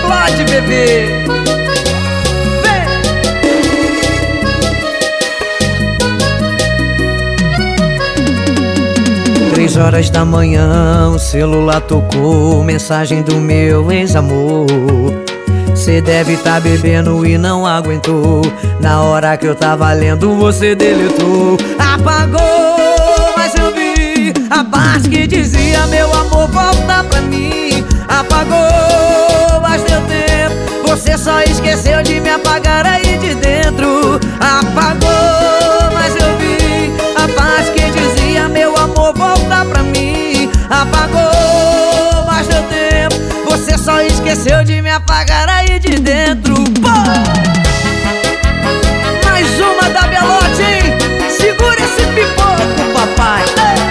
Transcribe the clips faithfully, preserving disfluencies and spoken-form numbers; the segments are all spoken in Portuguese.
Explode, bebê. Três horas da manhã, o celular tocou, mensagem do meu ex-amor. Cê deve tá bebendo e não aguentou. Na hora que eu tava lendo, você deletou. Apagou, mas eu vi a parte que dizia: meu amor, volta pra mim. Apagou, mas deu tempo, você só esqueceu de me apagar aí de dentro. Apagou, mas eu vi a parte que dizia: meu amor, volta pra mim. Apagou, mas deu tempo, você só esqueceu de me apagar aí de dentro. Pô! Mais uma da Belote, hein? Segura esse pipoco, papai.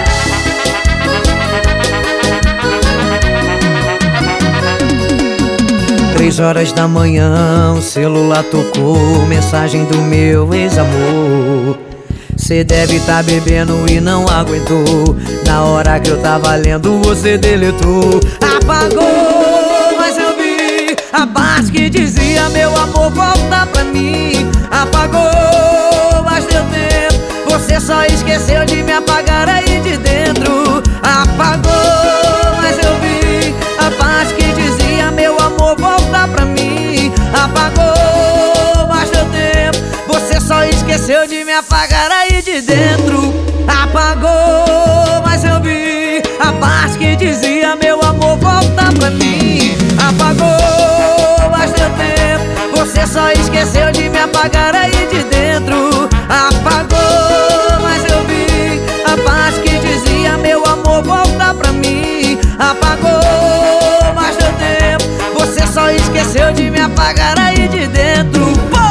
Três horas da manhã, o celular tocou, mensagem do meu ex-amor. Cê deve tá bebendo e não aguentou. Na hora que eu tava lendo, você deletou. Apagou, mas eu vi a parte que dizia: meu amor, volta pra mim. Apagou, mas deu tempo, você só esqueceu de me apagar aí de dentro. Apagou, mas eu vi a parte que dizia: meu amor, volta pra mim. Apagou, mas deu tempo, você só esqueceu de me apagar aí de dentro. Apagou, mas eu vi a parte que dizia: meu amor, volta pra mim. Apagou, mas deu tempo, você só esqueceu de me apagar aí de dentro. Apagou, mas eu vi a parte que dizia: meu amor, volta pra mim. Apagou, mas deu tempo, você só esqueceu de me apagar aí de dentro. Pô!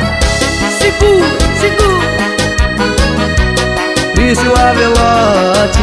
Segura, segura. Vício Avelote.